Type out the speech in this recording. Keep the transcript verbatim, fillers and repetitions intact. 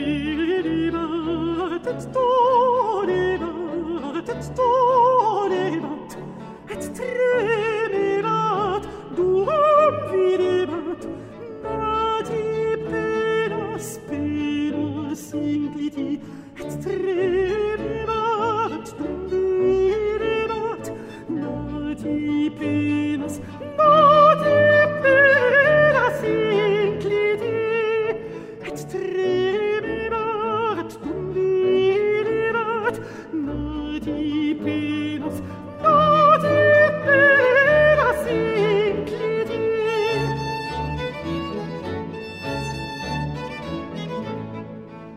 dolibat, et dolibat, et dolibat, et tremibat, duum videbat, nati penas, penas incliti, et tremibat, duum videbat, nati penas, nati penas incliti, et tremibat, duum videbat, nati penas, nati